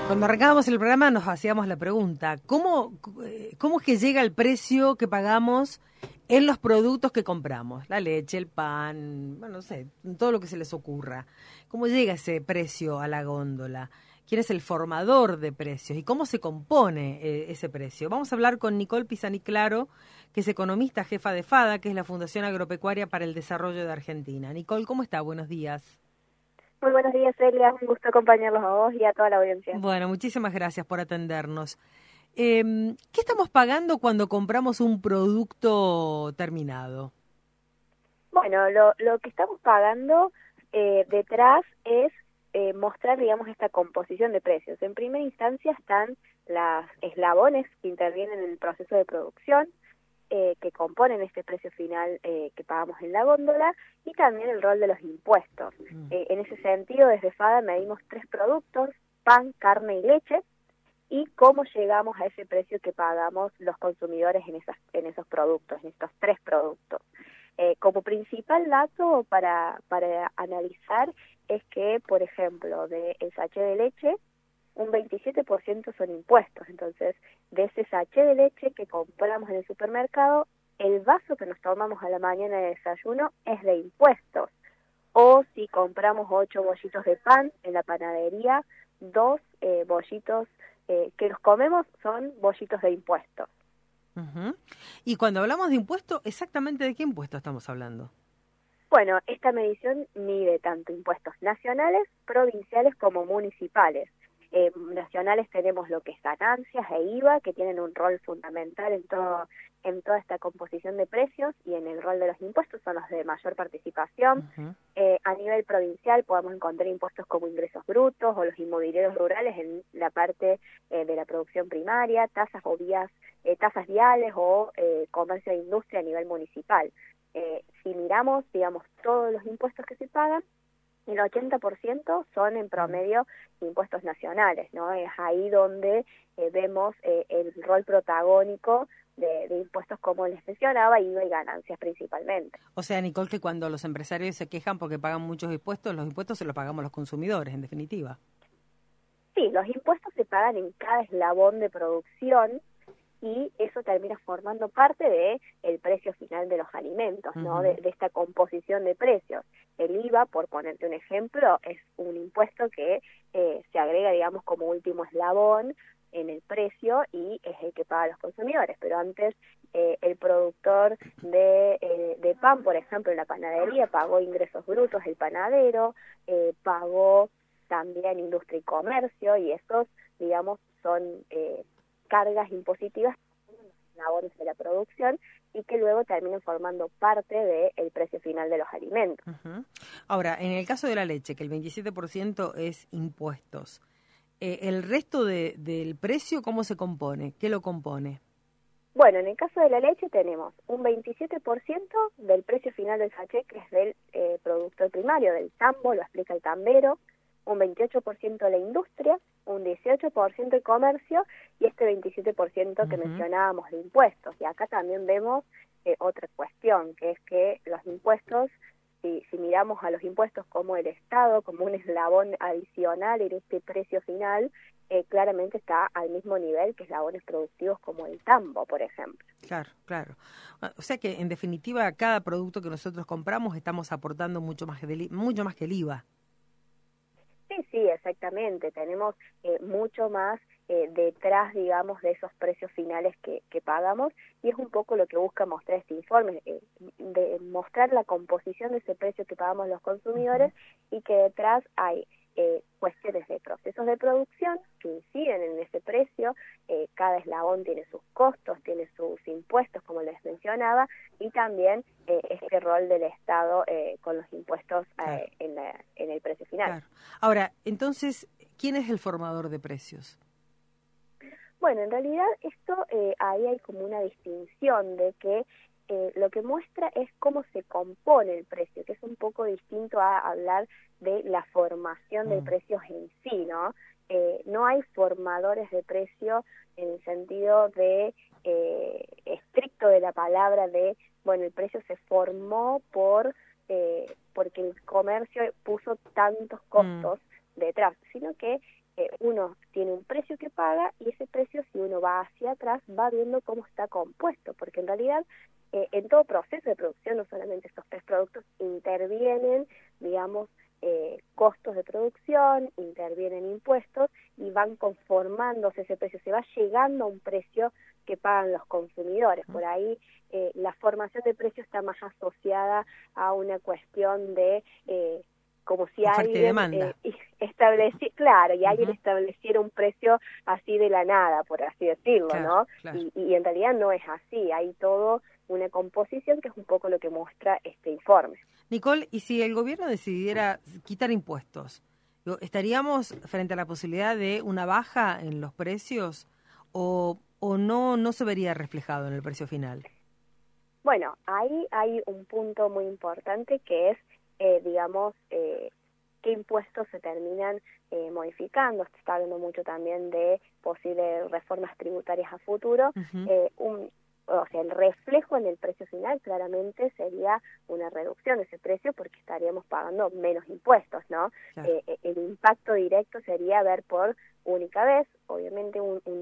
Cuando arrancábamos el programa nos hacíamos la pregunta, ¿cómo es que llega el precio que pagamos en los productos que compramos? La leche, el pan, bueno, no sé, todo lo que se les ocurra. ¿Cómo llega ese precio a la góndola? ¿Quién es el formador de precios? ¿Y cómo se compone ese precio? Vamos a hablar con Nicole Pisaniclaro, que es economista jefa de FADA, que es la Fundación Agropecuaria para el Desarrollo de Argentina. Nicole, ¿cómo está? Buenos días. Muy buenos días, Celia. Un gusto acompañarlos a vos y a toda la audiencia. Bueno, muchísimas gracias por atendernos. ¿Qué estamos pagando cuando compramos un producto terminado? Bueno, lo que estamos pagando detrás es mostrar, digamos, esta composición de precios. En primera instancia están los eslabones que intervienen en el proceso de producción, que componen este precio final que pagamos en la góndola, y también el rol de los impuestos. En ese sentido, desde FADA medimos 3 productos: pan, carne y leche, y cómo llegamos a ese precio que pagamos los consumidores en esos productos, en estos 3 productos. Como principal dato para analizar es que, por ejemplo, del sachet de leche, un 27% son impuestos. Entonces, de ese sachet de leche que compramos en el supermercado, el vaso que nos tomamos a la mañana de desayuno es de impuestos. O si compramos 8 bollitos de pan en la panadería, 2 bollitos que los comemos son bollitos de impuestos. Uh-huh. Y cuando hablamos de impuestos, ¿exactamente de qué impuesto estamos hablando? Bueno, esta medición mide tanto impuestos nacionales, provinciales como municipales. Nacionales tenemos lo que es ganancias e IVA, que tienen un rol fundamental en toda esta composición de precios, y en el rol de los impuestos son los de mayor participación. Uh-huh. A nivel provincial podemos encontrar impuestos como ingresos brutos o los inmobiliarios rurales en la parte de la producción primaria, tasas viales o comercio de industria a nivel municipal. Si miramos, digamos, todos los impuestos que se pagan, el 80% son en promedio impuestos nacionales, ¿no? Es ahí donde vemos el rol protagónico de impuestos, como les mencionaba, IVA y ganancias principalmente. O sea, Nicole, que cuando los empresarios se quejan porque pagan muchos impuestos, los impuestos se los pagamos los consumidores, en definitiva. Sí, los impuestos se pagan en cada eslabón de producción, y eso termina formando parte de el precio final de los alimentos, ¿no? Uh-huh. De esta composición de precios. El IVA, por ponerte un ejemplo, es un impuesto que se agrega, digamos, como último eslabón en el precio, y es el que pagan los consumidores. Pero antes el productor de pan, por ejemplo, en la panadería, pagó ingresos brutos, el panadero pagó también industria y comercio, y esos, digamos, son cargas impositivas en los eslabones de la producción, y que luego terminan formando parte del precio final de los alimentos. Uh-huh. Ahora, en el caso de la leche, que el 27% es impuestos, ¿el resto del precio cómo se compone? ¿Qué lo compone? Bueno, en el caso de la leche tenemos un 27% del precio final del sachet, que es del productor primario, del tambo, lo explica el tambero, un 28% de la industria, un 18% de comercio, y este 27% que mencionábamos de impuestos. Y acá también vemos otra cuestión, que es que los impuestos, si miramos a los impuestos como el Estado, como un eslabón adicional en este precio final, claramente está al mismo nivel que eslabones productivos como el tambo, por ejemplo. Claro, claro. O sea que, en definitiva, cada producto que nosotros compramos estamos aportando mucho más que el IVA. Sí, exactamente. Tenemos mucho más detrás, digamos, de esos precios finales que pagamos, y es un poco lo que busca mostrar este informe, de mostrar la composición de ese precio que pagamos los consumidores, y que detrás hay cuestiones de procesos de producción que inciden en ese precio. Cada eslabón tiene sus costos, tiene sus impuestos, como les mencionaba, y también este rol del Estado con los impuestos Claro. En el precio final. Claro. Ahora, entonces, ¿quién es el formador de precios? Bueno, en realidad esto ahí hay como una distinción de que lo que muestra es cómo se compone el precio, que es un poco distinto a hablar de la formación de precios en sí, ¿no? No hay formadores de precio en el sentido de estricto de la palabra de, bueno, el precio se formó porque el comercio puso tantos costos detrás, sino que uno tiene un precio que paga y ese precio, si uno va hacia atrás, va viendo cómo está compuesto, porque en realidad en todo proceso de producción, no solamente estos tres productos, intervienen, digamos, costos de producción, intervienen impuestos y van conformándose ese precio, se va llegando a un precio que pagan los consumidores. Por ahí la formación de precio está más asociada a una cuestión de como si alguien claro, y alguien estableciera un precio así de la nada, por así decirlo, claro, ¿no? Claro. Y en realidad no es así, hay todo una composición que es un poco lo que muestra este informe. Nicole, ¿y si el gobierno decidiera quitar impuestos, estaríamos frente a la posibilidad de una baja en los precios o no se vería reflejado en el precio final? Bueno, ahí hay un punto muy importante que es, digamos, qué impuestos se terminan modificando. Se está hablando mucho también de posibles reformas tributarias a futuro. O sea, el reflejo en el precio final claramente sería una reducción de ese precio porque estaríamos pagando menos impuestos, ¿no? Claro. El impacto directo sería ver por única vez, obviamente,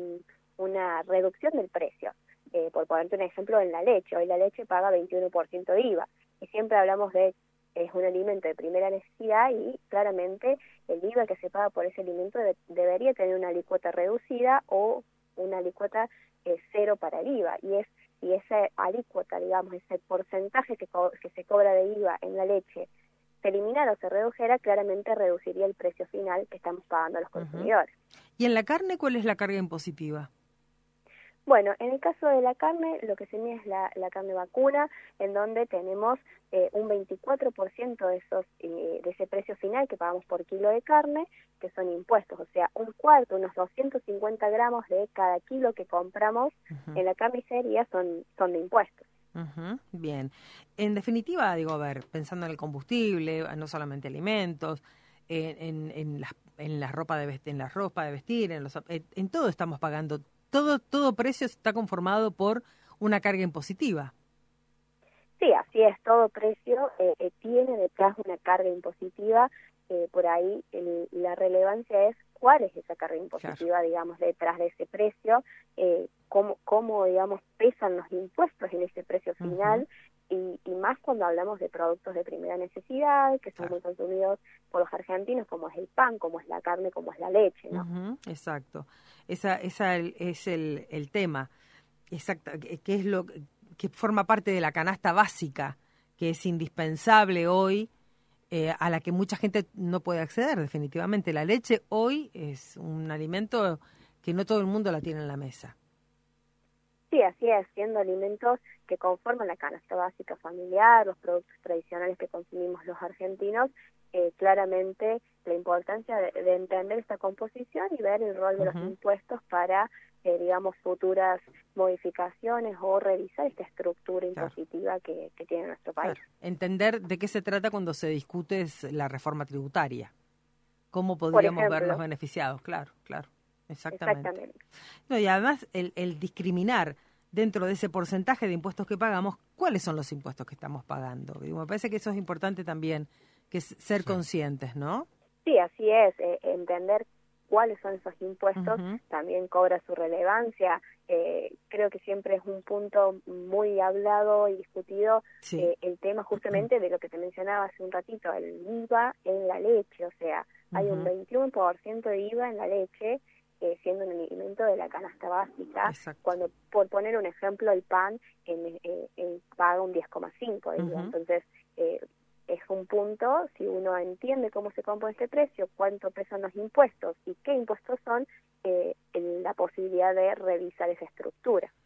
una reducción del precio. Por ponerte un ejemplo, en la leche. Hoy la leche paga 21% de IVA. Y siempre hablamos de es un alimento de primera necesidad y claramente el IVA que se paga por ese alimento debería tener una alícuota reducida o una alícuota cero para el IVA. Y esa alícuota, digamos, ese porcentaje que se cobra de IVA en la leche se eliminara o se redujera, claramente reduciría el precio final que estamos pagando a los consumidores. ¿Y en la carne cuál es la carga impositiva? Bueno, en el caso de la carne, lo que se mide es la carne vacuna, en donde tenemos un 24% de ese precio final que pagamos por kilo de carne, que son impuestos, o sea, un cuarto, unos 250 gramos de cada kilo que compramos en la carnicería son de impuestos. Bien. En definitiva, digo, a ver, pensando en el combustible, no solamente alimentos, en la ropa de vestir, en todo estamos pagando. Todo precio está conformado por una carga impositiva. Sí, así es, todo precio tiene detrás una carga impositiva, por ahí la relevancia es cuál es esa carga impositiva, claro, digamos, detrás de ese precio, cómo, digamos, pesan los impuestos en ese precio final, y más cuando hablamos de productos de primera necesidad, que son muy consumidos por los argentinos, como es el pan, como es la carne, como es la leche, ¿no? Exacto. Esa es el tema, exacto, que es lo que forma parte de la canasta básica, que es indispensable hoy, a la que mucha gente no puede acceder definitivamente. La leche hoy es un alimento que no todo el mundo la tiene en la mesa. Sí, así es, siendo alimentos que conforman la canasta básica familiar, los productos tradicionales que consumimos los argentinos, claramente la importancia de entender esta composición y ver el rol de los impuestos para, digamos, futuras modificaciones o revisar esta estructura impositiva que tiene nuestro país. Claro. Entender de qué se trata cuando se discute la reforma tributaria. ¿Cómo podríamos vernos beneficiados? Claro. Exactamente. No, y además el discriminar dentro de ese porcentaje de impuestos que pagamos, ¿cuáles son los impuestos que estamos pagando? Digo, me parece que eso es importante también, que es ser conscientes, ¿no? Sí, así es, entender cuáles son esos impuestos también cobra su relevancia. Creo que siempre es un punto muy hablado y discutido, el tema justamente de lo que te mencionaba hace un ratito, el IVA en la leche, o sea, hay un 21% de IVA en la leche, siendo un alimento de la canasta básica. Exacto. Cuando, por poner un ejemplo, el pan paga un 10,5 de IVA. Entonces, es un punto, si uno entiende cómo se compone este precio, cuánto pesan los impuestos y qué impuestos son, la posibilidad de revisar esa estructura.